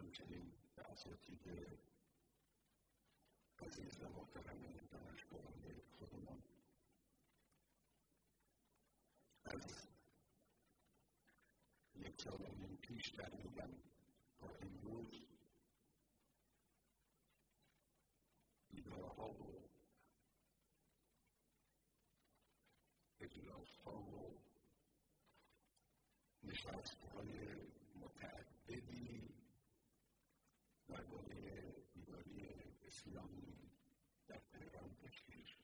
همچنین به اساتید عزیز و محترم دانشگاهی خودمان از 1 سال و نیم پیش تقریباً تا امروز دیدارها و اجلاس‌ها و نشست‌های متعددی درباره بیداری اسلامی در تهران تشکیل شد.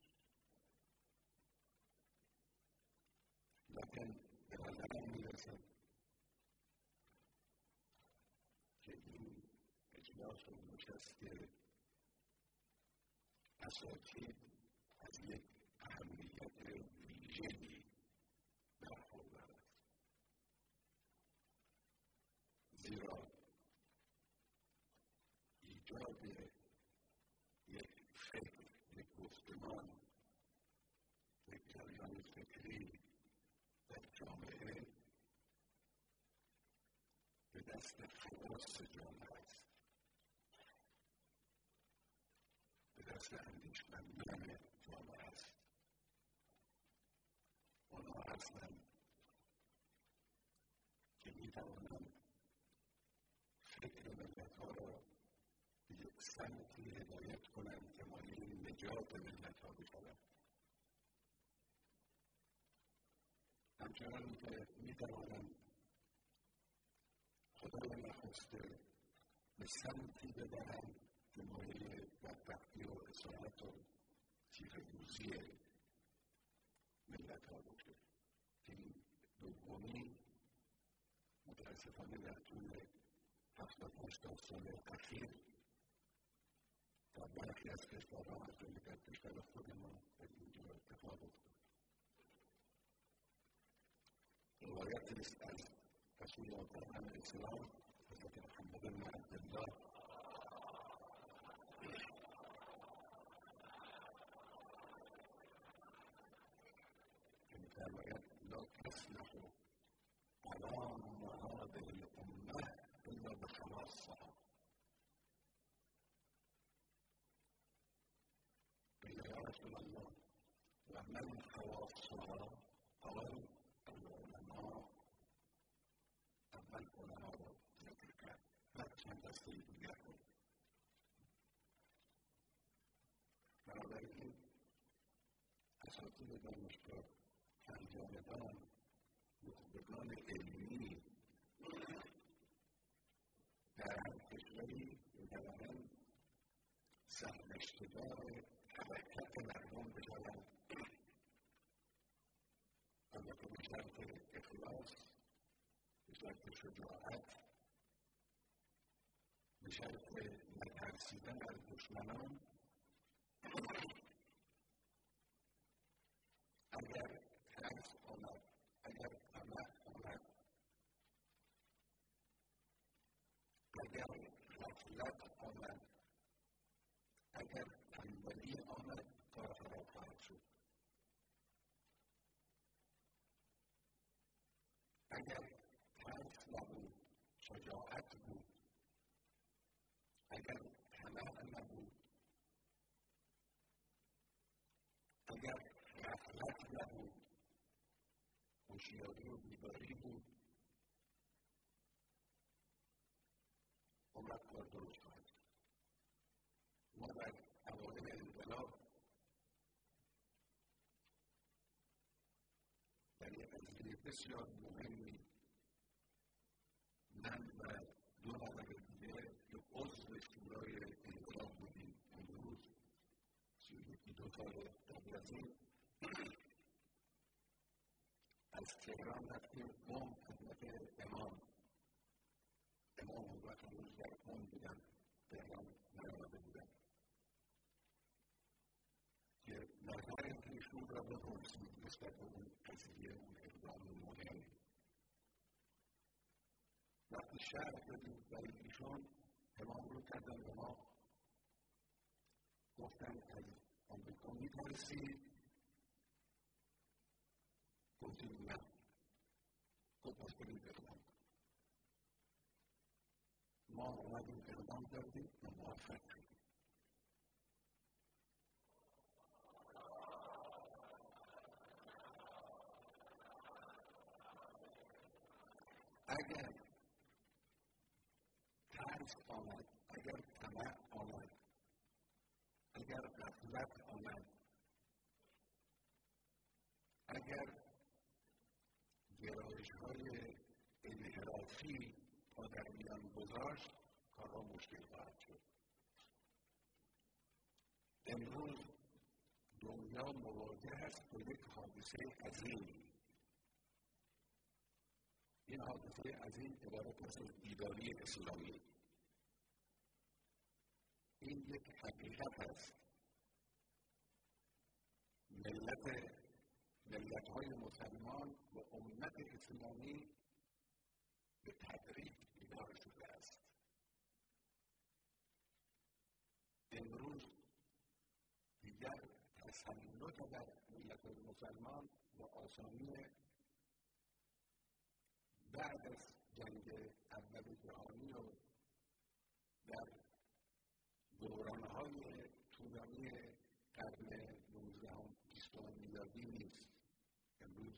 لیکن به نظرم می‌رسد که این اجلاس و نشست اساتید از یک اهمیت ویژه‌ای برخوردار است، زیرا ایجاد یک فکر، یک گفتمان، یک جریان فکری در جامعه به دست خواص جامعه است، به دست اندیشمندان جامعه است. آنها هستند که می‌توانند فکر ملت‌ها را به یک سمتی هدایت کنند که مایه نجات ملت‌ها بشود. همچنان که می‌توانند خدای نخسته به سمتی ببرند که مایه بدبختی و اسارت و تیره‌روزی ملت‌ها باشه. این دومی متأسفانه در طول 70-80 سال اخیر در برخی از کشورها از جمله در کشور خودمان در اینجا اتفاق افتاد. روایتی است از رسول اکرم اسلام حضرت محمد بن عبدالله که می‌فرماید لا تصلح علام هذه الامه الا بخواصها. قیل یا رسول الله و من خواصها؟ قال العلماء. اول علما را ذکر کرد، بعد چند دسته دیگر رو. بنابراین اساتید دانشگاه، سرجانبان، نخبگان علمی در هر کشوری می‌توانند سرنوشت‌دار حرکت مردم بشوند، البته به شرط اخلاص، به شرط شجاعت، به شرط نترسیدن از دشمنان. اگر ترس آمد، اگر طمع آمد، اگر غفلت آمد، اگر تنبلی آمد، کار خراب خواهد شد. اگر ترس نبود، شجاعت بود، اگر طمع نبود، اگر غفلت نبود، هوشیاری و بیداری بود، عمر کار درست خواهد شد. ما در اوایل انقلاب در یک قضیه بسیار مهمی من و 2 نفر دیگه که عضو شورای انقلاب بودیم، امروز 32 سال قبل از این از تهران رفتیم قم خدمت امام اون وقت روز در قم بودن، تهران نیامده بودن، که نظر ایشون را بپرسید نسبت به اون قضیه، اون اقدام مهم. وقتی شرح دادیم برای ایشون، امام رو کردن به ما، گفتن از آمریکا می‌ترسید؟ گفتیم نه. گفت پس برید اقدام. ما اومدیم اقدام کردیم و موفق شدیم. اگر ترس آمد، اگر طمع آمد، اگر غفلت آمد، اگر گرایش‌های انحرافی پا در میان گذاشت، کارها مشکل خواهد شد. امروز دنیا مواجه است با یک حادثه عظیم. این حادثه عظیم عبارت است از بیداری اسلامی. این یک حقیقت است. ملت‌های مسلمان و امت اسلامی به تدریج بیدار شده است. امروز دیگر تسلط بر ملت مسلمان و آسانی بعد از جنگ اول جهانی و در دوران‌های طولانی قرن 19 20 میلادی نیست. امروز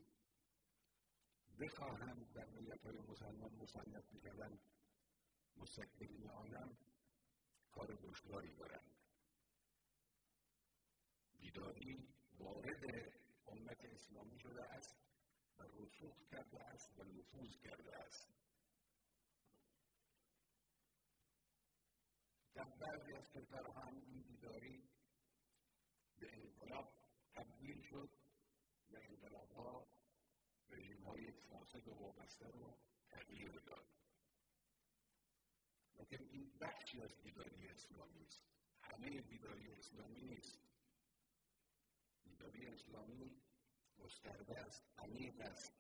بخواهند در ملت‌های مسلمان مسلط می‌شوند مستقلین عالم، کار دشواری دارند. بیداری وارد امت اسلامی شده است و رسوخ کرده است و نفوذ کرده است. در بعضی از کشورها این بیداری به انقلاب تبدیل شد و انقلاب‌ها رژیم‌های فاسد و وابسته رو تغییر داد. لیکن این بخشی از بیداری اسلامی است. همه بیداری اسلامی نیست. بیداری اسلامی گسترده است، عمیق است.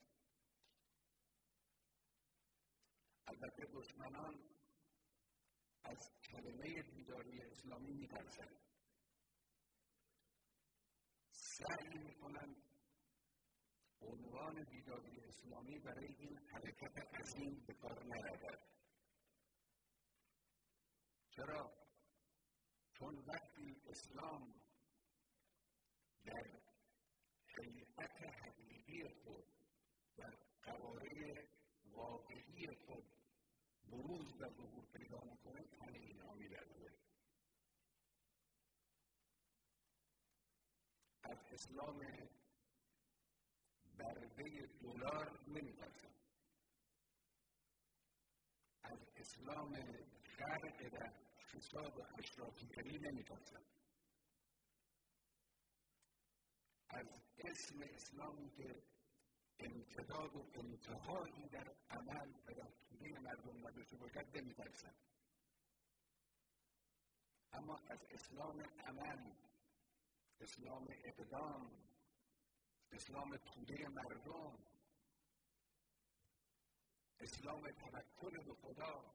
البته دشمنان از کلمه بیداری اسلامی می‌ترسند. سعی می‌کنند عنوان بیداری اسلامی برای این حرکت عظیم به کار نرود. چرا؟ چون وقتی اسلام در هیئت حقیقی خود و قواره واقعی خود بروز و ظهور پیدا می‌کنه، همه اینها می‌لرزه. از اسلام برده دلار نمی‌ترسن. از اسلام غرق در فساد و اشرافیگری نمی‌ترسن. از اسم اسلامی که امتداد و انتهایی در عمل و در طوله مردم نداشته باشد نمی‌ترسن. اما از اسلام عمل، اسلام اقدام، اسلام توده مردم، اسلام توکل به خدا،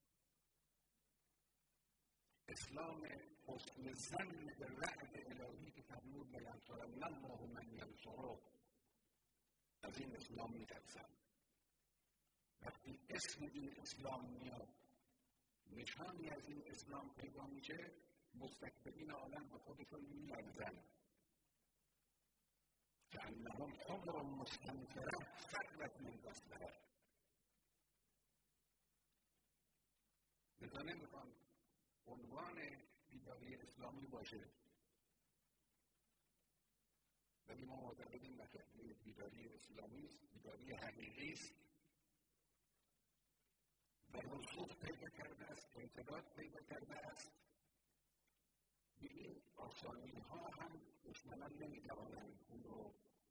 اسلام حسن ظن به وعد الهی که فرمود لینصرن الله من ینصره، از این اسلام می‌ترسن. وقتی اسم این اسلام میاد، نشانی از این اسلام پیدا میشه، مستکبرین عالم به خودشون می‌لرزن. كأنهم حمر مستنفرة فرت من قصدها. لذا نمیخوان عنوان بیداری اسلامی باشه، ولی ما معتقدیم که بیداری اسلامی است، بیداری حقیقی است و رسوخ پیدا کرده است، امتداد پیدا کرده است. به این آسانی ها هم دشمنان نمیتوانند اون رو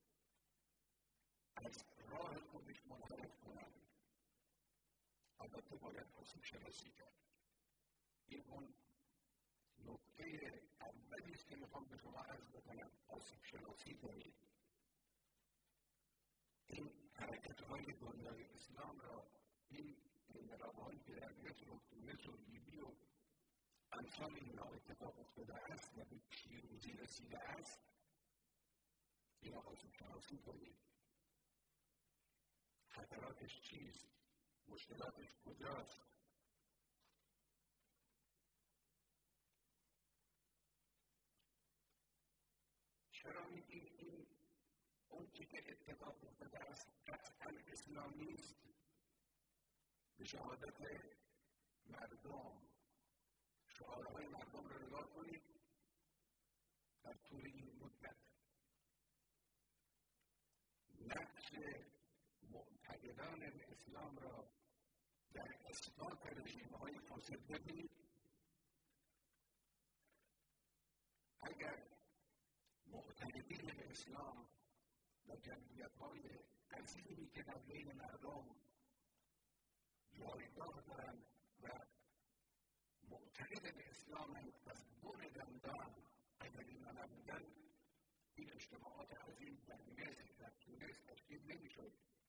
از راه خودش منحرف کنند. البته باید آسیب شناسی کرد. این اون نکته اولی است که میخوام به شما عرض بکنم، آسیب شناسی کنید. این حرکت‌های دنیای اسلام را، این انقلاب‌هایی که در مصر و تونس و لیبی و امثال اینها اتفاق افتاده است و به پیروزی رسیده است، اینا آسیب شناسی کنید. خطراتش چیست؟ مشکلاتش کجاست؟ اتفاق افتاده است قطعا اسلامی است. به شهادت مردم، شعارهای مردم را نگاه کنید در طول این مدت. نقش معتقدان اسلام را در اثبات رژیم‌های فاسد ببینید. اگر معتقدین اسلام و جمعیت‌های عظیمی که در بین مردم جایگاه دارند و معتقد به اسلام از دور دندان اگر اینا نبودند، این اجتماعات عظیم در مصر، در تونس تشکیل نمی‌شد.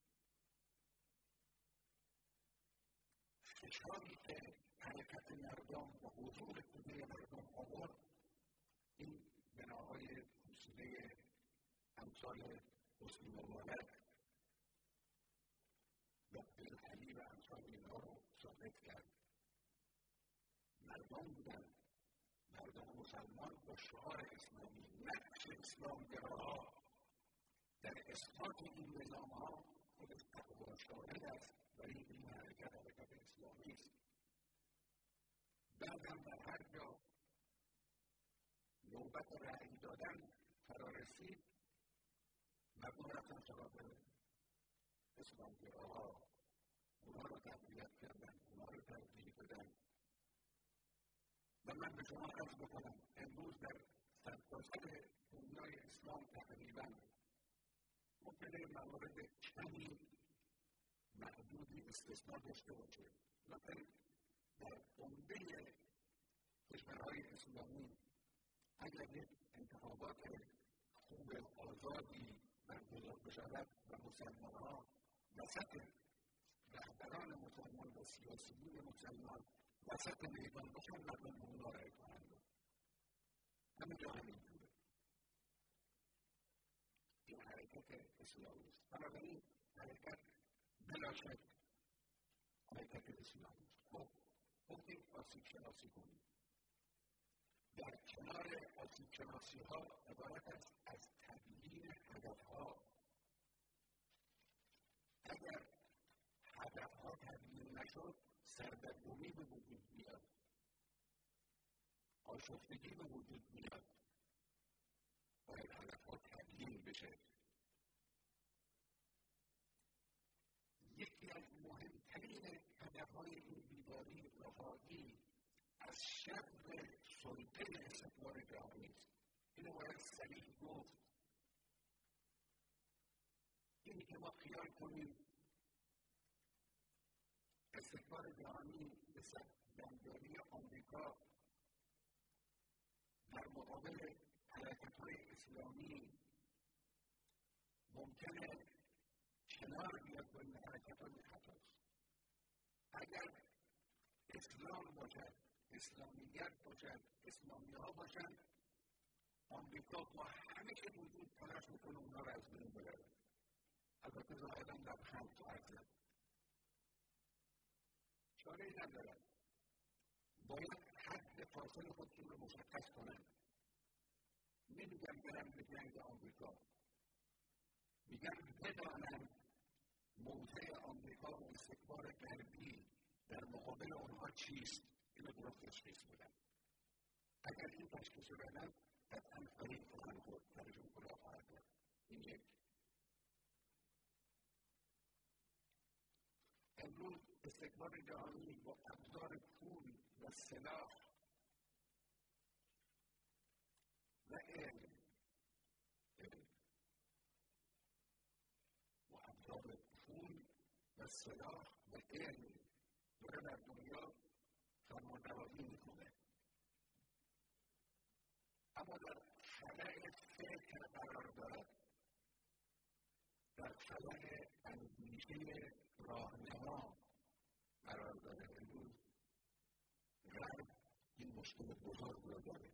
فشاری که حرکت مردم و حضور توده مردم آورد، این بناهای حوصله امثال حسنی مبارک و بلخلی و امثال اینها رو ثابت کرد. مردم بودن، مردم مسلمان با شعار اسلامی. نقش اسلامگراها در اثبات این نظام‌ها خودش تقوا شاهد است، ولی این حرکت اسلامی است. بعد هم در هر جا نوبت رأی دادن فرا رسید، مردم رفتن سراغ اسلامگراها، اونها رو تقویت کردن، اونها رو ترجیح دادن. و من به شما عرض بکنم امروز در سرتاسر دنیای اسلام تقریباً ممکنه موارد کمی محدودی استثنا داشته باشه، مثلا در عمده کشورهای اسلامی اگر یک انتخابات خوب آزادی برگزار بشود و مسلمان‌ها وسط رهبران مسلمان و سیاسیون مسلمان وسط میدان باشن، مردم اونا رای خواهند. همه جا همینطوره. این حرکت اسلامی است. بنابراین حرکت بلا شک حرکت اسلامی است. خب گفتیم آسیب شناسی کنیم. در کنار آسیب شناسی ها عبارت است از تبیین هدف ها. اگر هدف ها تبیین نشد، سردرگمی به وجود میاد، آشفتگی به وجود میاد. باید هدف ها تبیین بشه. یکی از مهمترین هدف های این بیداری رفاهی از شر سلطه استکبار جهانی است. اینو باید صریح گفت. اینی که ما خیال کنیم استکبار جهانی به سرگردانی آمریکا در مقابل حرکت‌های اسلامی ممکنه کنار بیاد با این حرکت‌های خطاست. اگر اسلام باشد، اسلامیت باشد، اسلامی‌ها باشند، آمریکا با همه که وجود تلاش میکنه اونها رو از بین ببره. البته ظاهراً لبخند خواهد زد. چاره‌ای ندارد. باید حد فاصله خودشون رو مشخص کنن. نمیگم برن به جنگ آمریکا، میگم بدانن موضع آمریکا و استکبار غربی در مقابل اونها چیست. اینو درست تشخیص بدن. اگر این تشخیص رو بدن قطعاً فریب خواهند خورد، سرشون کلاه خواهد کرد. این یک. امروز استکبار جهانی با ابزار پول و سلاح و علم با ابزار پول و سلاح و علم داره در دنیا فرمانروایی میکنه. اما در خلأ فکر قرار دارد، در خلأ اندیشه راهنما قرار داره. امروز غرب این مشکل بزرگ رو داره.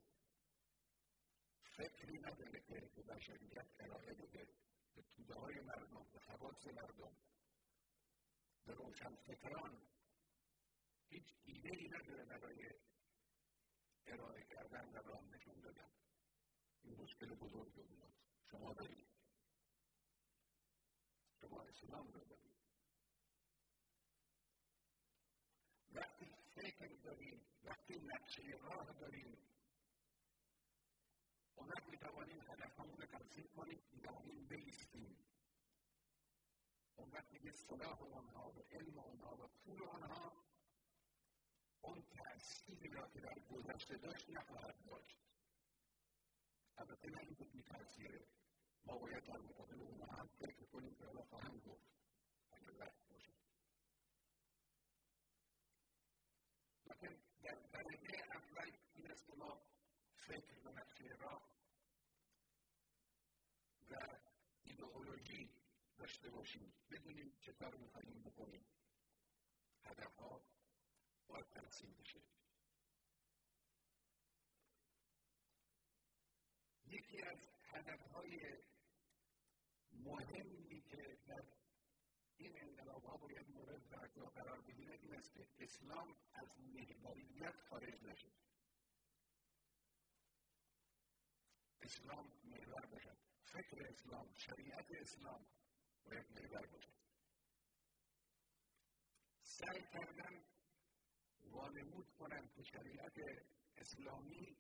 فکری نداره که به بشریت ارائه بده، به توده های مردم، به حواس مردم، به روشنفکران هیچ ایده‌ای نداره برای ارائه کردن و راه نشون دادن. این مشکل بزرگ رو میاد. شما دارید ما اسلام رو داریم. وقتی فکر داریم، وقتی نقشه راه داریم، اون وقت میتوانیم هدفمون رو ترسیم کنیم، میتوانیم بایستیم. اون وقت دیگه صلاح آنها و علم آنها و پول آنها اون تأثیری را که در گذشته داشت نخواهد داشت. البته نه اینکه بی تأثیره، ما باید در مقابل اونها هم فکر کنیم که حالا خواهم گفت اگر وقت باشه. لیکن در درجه اول این است که ما فکر و نقشه راه و ایدئولوژی داشته باشیم، بدونیم چه کار می‌خواهیم بکنیم. هدف‌ها باید ترسیم بشه. یکی از هدف‌های مهمی که در این انقلاب‌ها باید مورد توجه قرار بگیره این است که اسلام از محوریت خارج نشه. اسلام محور باشد. فکر اسلام، شریعت اسلام باید محور باشد. سعی کردن وانمود کنند که شریعت اسلامی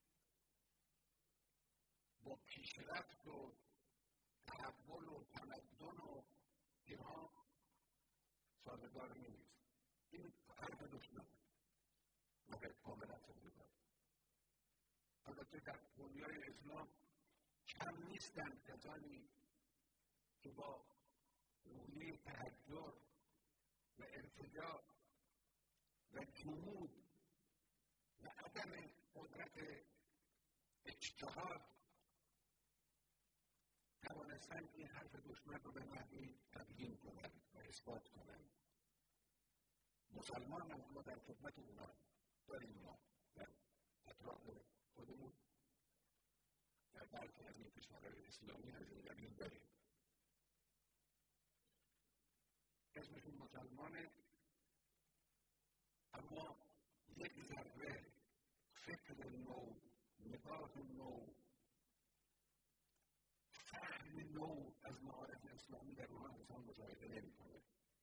با پیشرفت و تحول و تمدن و اینها سازگار نیست. این حرف دشمن مگر کاملا سازگار. البته در دنیای اسلام کم نیستند کسانی که با روحیه تحجر و ارتجاع و جمود و عدم قدرت اجتهاد توانستند این حرف دشمن رو به نحوی تبیین کنند و اثبات کنند. مسلمان هم ما در خدمت اونا داریم، ما در اطراف خودمون در برخی از این کشورهای اسلامی از این قبیل داریم. اسمشون مسلمانه، اما یک ذره فکر نو، نگاه نو، فهم نو از معارف اسلامی در اونها انسان مشاهده نمی‌کنه.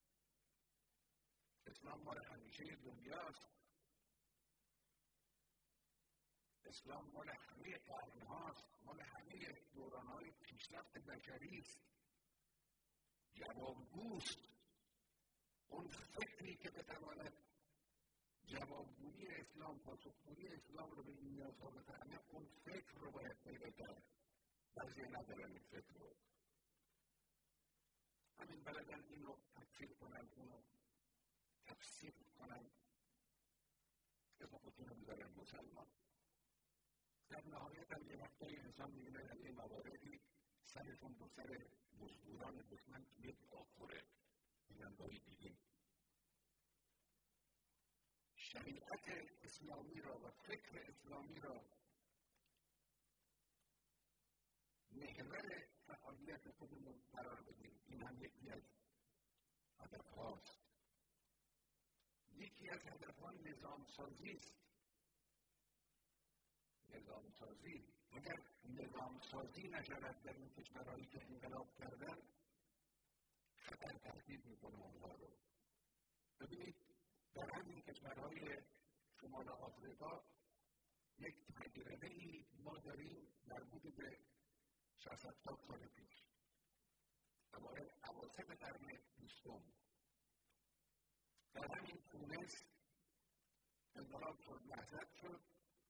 اسلام مال همیشه دنیاست. اسلام مال همه قرن‌هاست، مال همه دوران‌های پیشرفت بشری است. جوابگوست. اون فکری که بتواند جوابگویی اسلام، پاسخگویی اسلام رو به این نیازها بفهمه، اون فکر رو باید پیدا کرد. بعضی ندارن این فکر رو. همین بلدن این رو تفسیر کنن، اون رو تفسیر کنن، اسم خودتون رو بذارن مسلمان. در نهایت هم یه وقتایی انسان می‌بینه از این مواردی سرشون با سر مزدوران دشمن یک آخوره. این هم باید دیدیم. شریعت اسلامی را و فکر اسلامی را محور فعالیت خودمون قرار بدیم. این هم یکی از هدف‌هاست. یکی از هدف‌ها نظام‌سازی است. نظام‌سازی. اگر نظام‌سازی نشود در این کشورهایی که انقلاب کردن، خطر تهدید می‌کنه اونها رو. ببینید در همین کشورهای شمال آفریقا یک تجربه‌ای ما داریم مربوط به 60 سال پیش. اواسط قرن 20 در همین تونس انقلاب شد، نهضت شد،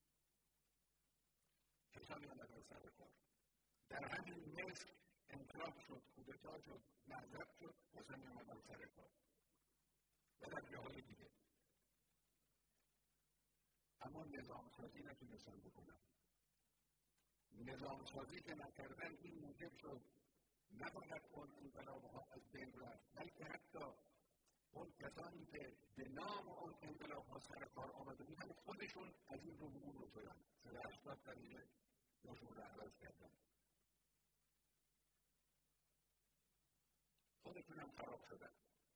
کسانی آمدن سر کار. در همین مصر انقلاب شد، کودتا شد، نهضت شد، کسانی آمدن سر کار. و در جاهای دیگه. اما نظام‌سازی نتونستن بکنن. نظام‌سازی که نکردن این موجب شد نه فقط اون انقلاب‌ها از بین رفت، بلکه حتی اون کسانی که به نام اون انقلاب‌ها سر کار آمده بودن خودشون از این رو عبور شدن. 180 دلیل روشون رو عوض کردن. خودشون هم خراب شدن.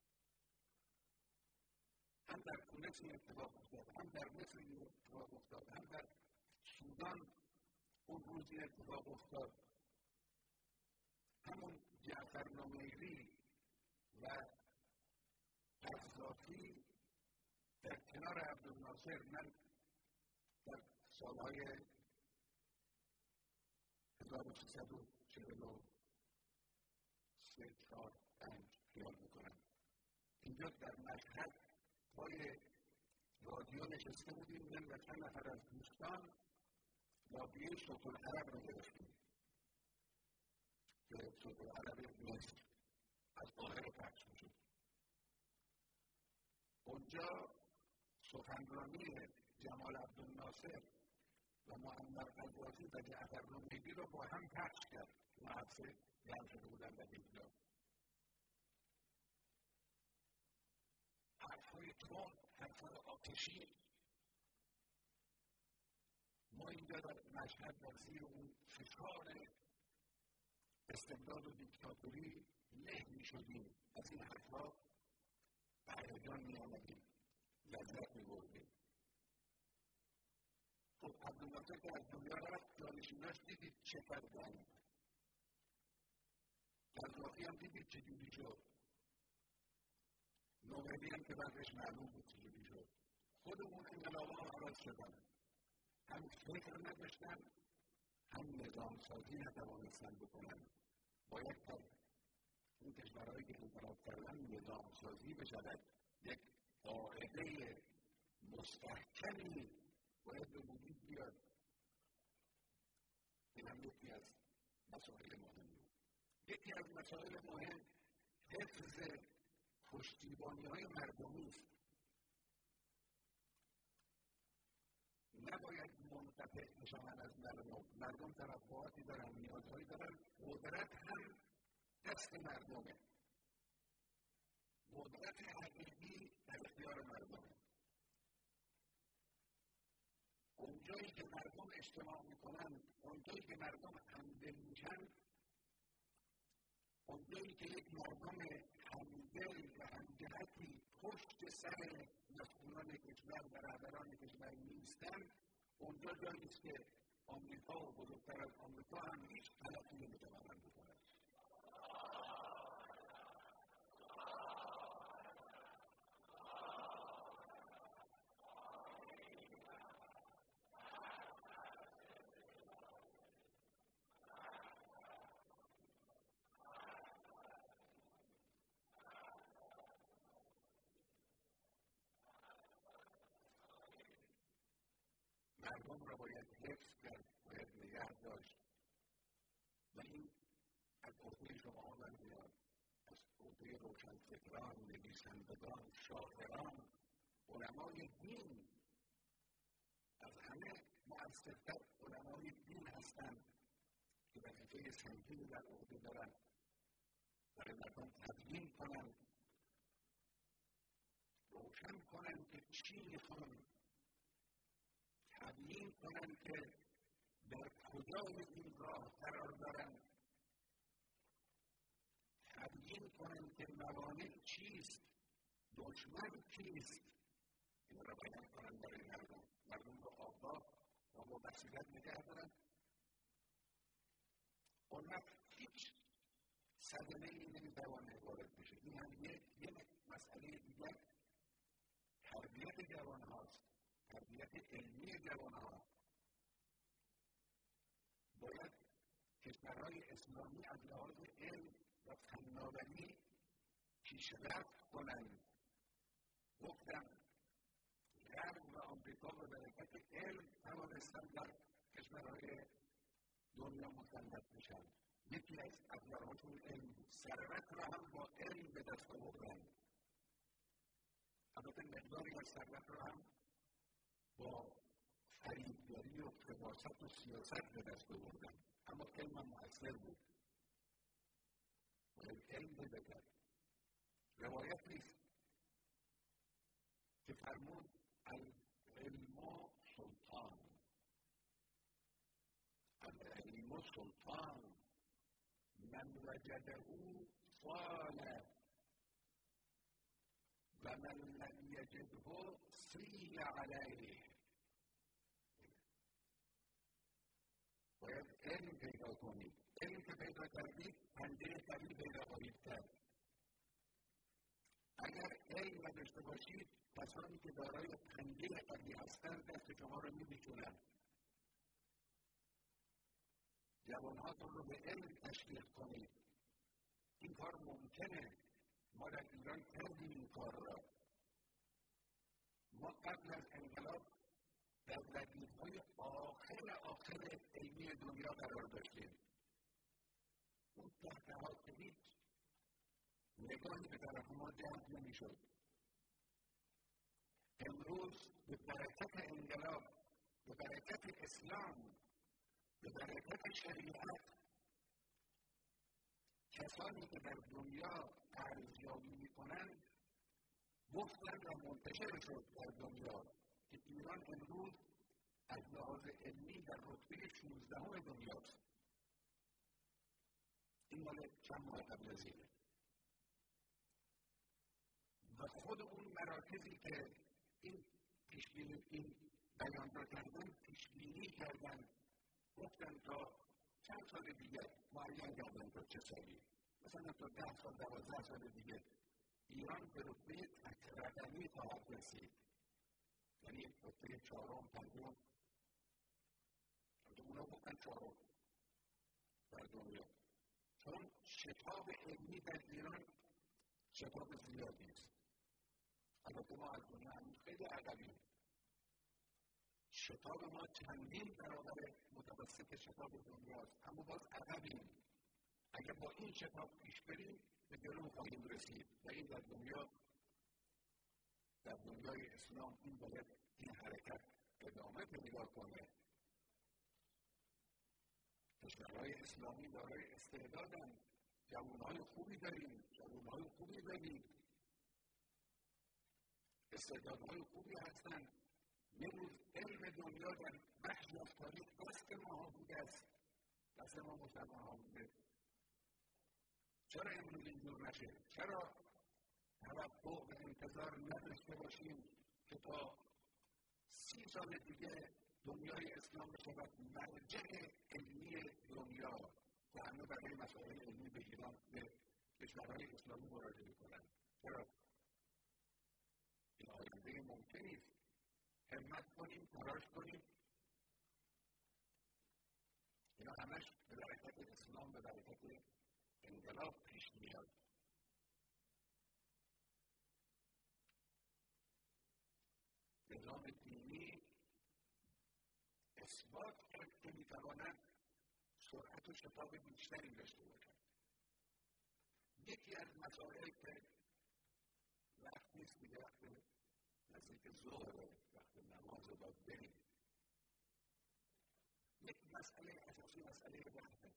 هم در تونس این اتفاق افتاد، هم در مصر این اتفاق افتاد، هم در سودان اون روز این اتفاق افتاد. همون جعفر نمیری و قذافی در کنار عبدالناصر، من در سالهای 1343 4 5 خیال میکنم اینجا در مشهد پای رادیو نشسته بودیم، من و چند نفر از دوستان لابیه صوت العرب رو گرفتیم که صوت العرب مصر از قاهره پخش میشد. اونجا سخنرانی جمال عبدالناصر و معمر قذافی و جعفر نومیدی رو با هم پخش کرد. محفظه جمع شده بودن در اینجا. حرفهای تند، حرفهای آتشی. ما اینجا در مشهد در زیر اون فشار استبداد و دیکتاتوری له می شدیم، از این حرفها به هیجان می آمدیم، لذت می بردیم. خب عبدالناصر که از دنیا رفت، جانشیناش دیدید چه کردند. قذافی هم دیدید چجوری شد. نومیدی هم که بعدش معلوم بود چجوری شد. خود اون انقلاب‌ها عوض شدن. هم فکر نداشتن، هم نظام سازی نتوانستن بکنن. باید تا این کشورهایی که انقلاب کردن نظام سازی بشود. یک قاعده مستحکمی باید به وجود بیاد. این هم یکی از مسائل مهمی. یکی از مسائل مهم حفظ پشتیبانی‌های مردمی است. نباید منقطع بشوند از مردم. مردم طلب‌هایی دارن، نیازهایی دارن. قدرت هم دست مردمه. قدرت حقیقی در اختیار مردمه. اونجایی که مردم اجتماع میکنن، اونجایی که مردم همدل میشن، اونجایی که یک مردم همدل و همجهتی پشت سر مسئولان کشور و رهبران کشور نیستند، اونجا جایی است که آمریکا و بزرگتر از آمریکا هم هیچ غلطی نمی‌توانند بکنند. مردم را باید حفظ کرد، باید نگه داشت و این از عهده شما برمیاد، از عهده روشنفکران، نویسندگان، شاعران، علمای دین. از همه مؤثرتر علمای دین هستند که وظیفه سنگینی در عهده دارند برای مردم تبیین کنند، روشن کنند که چی میخوان، تبیین کنند که در کجای این راه قرار دارند، تبیین کنند که موانع چیست، دشمن چیست. این را بیان کنند برای مردم. مردم را آگاه و با بصیرت نگه دارند. اون وقت هیچ صدمه‌ای نمی‌تواند وارد بشه. این هم یک مسئله دیگر تربیت جوان هاست. تربیت علمی جوان ها. باید کشورهای اسلامی از لحاظ علم و فناوری پیشرفت کنند. گفتم غرب و آمریکا به برکت علم توانستند در کشورهای دنیا مسلط بشن. یکی از ابزارهاشون علم بود. ثروت را هم با علم به دست آوردند. البته مقداری از ثروت را هم با فریبداری و فراست و سیاست به دست آوردند. اما علم هم مؤثر بود. باید علم پیدا کرد. روایت نیست که فرمود العلم سلطان، العلم سلطان، من وجده صان و من لم یجده صیل علیه. باید علم پیدا کنید. علم که پیدا کردید پنجه قوی پیدا خواهید کرد. اگر علم نداشته باشید، کسانی که دارای پنجه قوی هستند دست شما رو می‌پیچونند. جوانهاتون رو به علم تشویق کنید. این کار ممکنه. ما در ایران کردیم این کار را. ما قبل از انقلاب در ردیف‌های آخر علمی دنیا قرار داشتیم. اون تحت حال هیچ نگاهی به طرف ما جلب نمی‌شد. امروز به برکت انقلاب، به برکت اسلام، به برکت شریعت، کسانی که در دنیا ارزیابی می‌کنند گفتن و منتشر شد در دنیا که ایران امروز از لحاظ علمی در رتبه 16 دنیاست. این مال چند ماه قبل از اینه. و خود اون مراکزی که این بیان را کردن، پیشبینی کردن، گفتن تا چند سال دیگه معین کردن تا چه سالی، مثلا تا 10 سال 12 سال دیگه ایران به رتبه تک‌رقمی خواهد رسید. یعنی رتبه 4م 5م، اونا گفتن 4م در دنیا. چون شتاب علمی در ایران شتاب زیادی است. البته ما از دنیا هنوز خیلی عقبیم. شتاب ما چندین برابر متوسط شتاب دنیاست، اما باز عقبیم. اگر با این شتاب پیش بریم به جلو خواهیم رسید و این در دنیای اسلام این باید این حرکت ادامه پیدا کنه. کشورهای اسلامی دارای استعدادن، جوانهای خوبی داریم، استعدادهای خوبی هستن. یه روز علم دنیا در بخشی از تاریخ دست ما بوده است، دست ما مسلمان ها بوده. چرا امروز اینجور نشه؟ چرا توقع و انتظار نداشته باشیم که تا 30 سال دیگه دنیای اسلام بشود مرجع علمی دنیا و همه برای مسائل علمی به ایران، به کشورهای اسلامی مراجعه کنند؟ چرا؟ این آینده ممکنی است. همت کنیم، تلاش کنیم. اینا همش به برکت اسلام، به برکت انقلاب پیش میاد. نظام دینی اثبات کرد که میتواند سرعت و شتاب بیشتری داشته باشد. یکی از مسائل که وقت نیست دیگه، وقت نزدیک ظهر، وقت نماز رو باید بریم. یک مسئله اساسی، مسئله وحدت.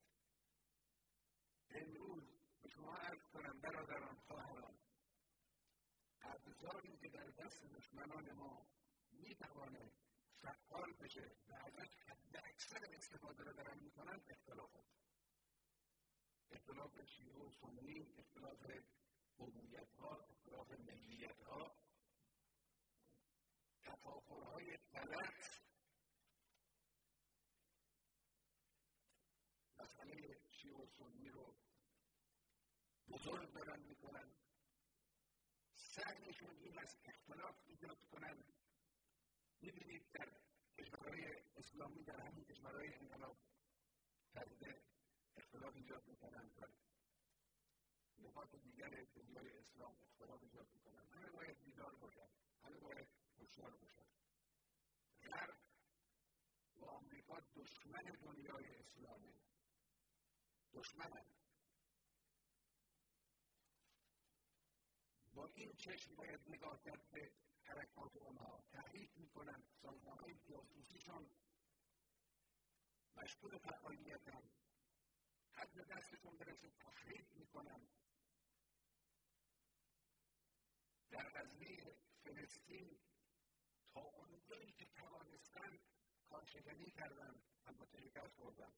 امروز به شما عرض کنم برادران، خواهران، ابزاری که در دست دشمنان ما میتوانه فعال بشه و ازش حد اکثر استفاده رو دارن میکنن، اختلاف شیعه و سنی، اختلاف قومیت‌ها، اختلاف ملیت‌ها، تفاخرهای غلط. مسئله شیعه و سنی رو بزرگ دارن میکنن، سعیشون این از اختلاف ایجاد کنن. می‌بینید در کشورهای اسلامی، در همین کشورهای انقلاب کرده اختلاف ایجاد میکنن و نقاط دیگر دنیای اسلام اختلاف ایجاد میکنن. همه باید بیدار باشن، همه باید هوشیار باشن. غرب و آمریکا دشمن دنیای اسلامی، دشمنن. با این چشم باید نگاه کرد به حرکات اونها. تحریک میکنن، سازمانهای جاسوسیشون مشغول فعالیتن، حد دستشون برسه تخریب میکنن. در قضیه فلسطین تا اونجایی که توانستن کارشکنی کردن، البته شکست خوردن.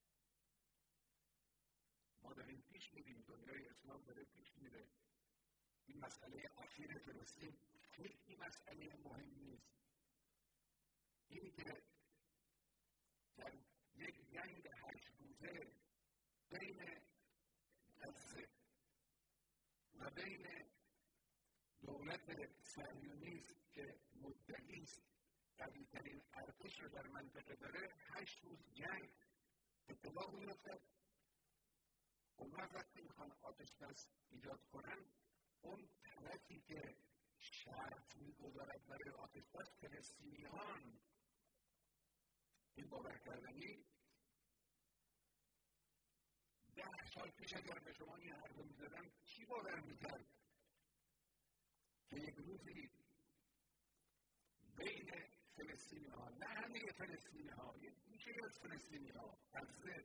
ما داریم پیش میریم، دنیای اسلام داره پیش میره. این مسئله اخیر فلسطین خیلی مسئله مهم نیست. این که در یک جنگ 8 روزه بین غزه و بین دولت صهیونیست که مدعی است قوی‌ترین ارتش رو در منطقه داره 8 روز جنگ اتفاق می‌افتد. اونها وقتی میخوان آتش بس ایجاد کنن، اون طرفی که شرط میگذارد برای آتش بس فلسطینیان. این باور کردنی 10 سال پیش اگر به شما این حرف رو میزدن کی باور میکرد که یک روزی بین فلسطینی‌ها، نه همه فلسطینی‌ها، یک گوشه از فلسطینی‌ها غزه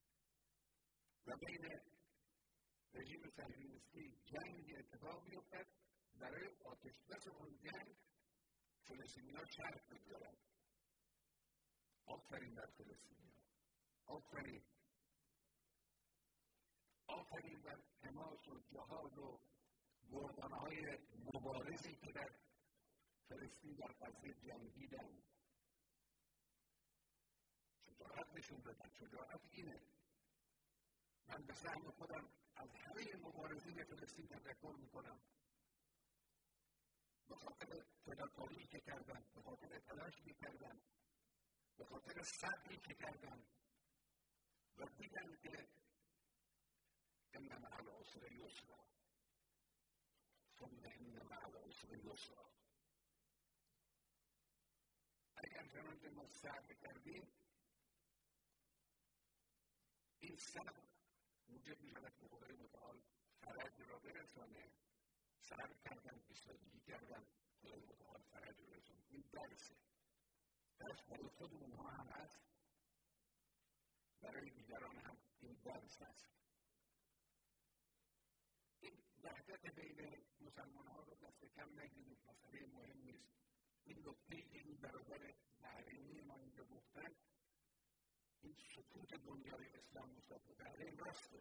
و بین رژیم صهیونیستی جنگ اتفاق می‌افتد. برای آتش بس اون جنگ فلسطینی‌ها شرط بگذارند. آفرین بر فلسطینی‌ها، آفرین بر حماس و جهاد و گردان‌های مبارزی که در فلسطین در غزه جنگیدن. شجاعت نشون دادن. شجاعت اینه. من به سهم خودم از همه مبارزین فلسطین تشکر میکنم. به خاطر فداکاری که کردن، به خاطر تلاشی که کردن، به خاطر صبری که کردن و دیدن که ان مع العسر یسرا ثم ان مع العسر یسرا. اگر چنانکه ما صبر کردیم، این صبر موجب می‌شود که خدای متعال فرج را برسانه. صبر کردن، ایستادگی کردن، خدای متعال فرج را برسانه. این درسه. درس برای خود اونها هم هست، برای دیگران هم این درس هست. این وحدت بین مسلمان‌ها رو دست کم نگیرید، مسئله مهم نیست. این نکته‌ای که این برادر بحرینی ما اینجا گفتن، این سکوت دنیای اسلام نسبت به بحرین راسته.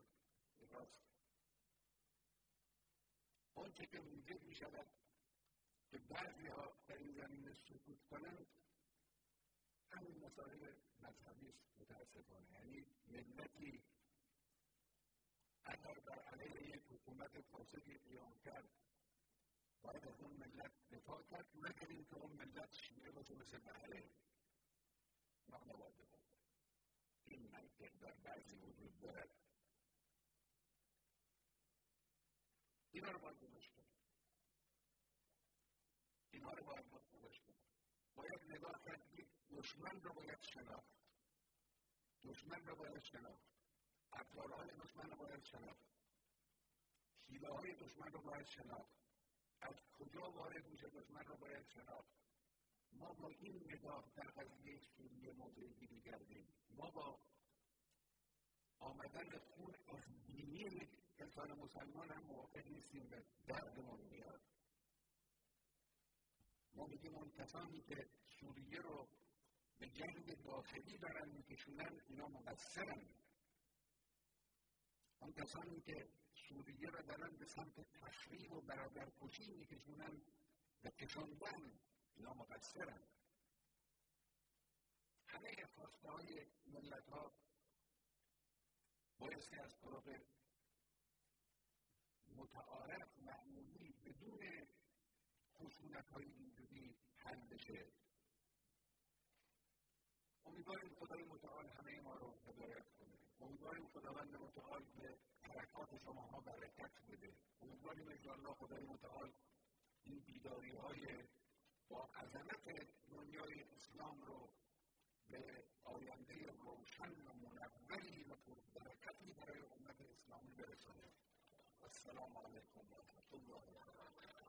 آنچه که موجب می‌شود که بعضی‌ها در این زمینه سکوت کنند، همین مسائل مذهبی است متأسفانه. یعنی ملتی اگر بر علیه یک حکومت فاسدی قیام کرد، باید از اون ملت دفاع کرد، مگر اینکه اون ملت شیعه باشه مثل بحرین. ما نباید دفاع کرد. این منطق در بعضی وجود دارد. اینا رو باید گذاشت کنیم. باید نگاه کرد که دشمن رو باید شناخت. افکارهای دشمن رو باید شناخت. حیله‌های دشمن رو باید شناخت. از کجا وارد میشه دشمن رو باید شناخت. ما با این نگاه در قضیه سوریه موضع گیری کردیم. ما با آمدن خون از دینی انسان مسلمان هم موافق نیستیم و دردمون میاد. ما میگیم اون کسانی که سوریه رو به جنگ داخلی دارن میکشونن، اینا مقصرن. اون کسانی که سوریه رو دارن به سمت تخریب و برادرکشی میکشونن و کشوندن، اینا مقصرن. همه خواسته‌های ملت‌ها بایستی از طرق متعارف معمولی بدون خشونت‌های اینجوری حل بشه. امیدواریم خدای متعال همه ما رو هدایت کنه. امیدواریم خداوند متعال به حرکات شماها برکت بده. امیدواریم انشاءالله خدای متعال این بیداری‌های با عظمت دنیای اسلام رو به آینده روشن و منوری و پربرکتی برای امت اسلامی برسانه. السلام علیکم و رحمت الله و برکاته.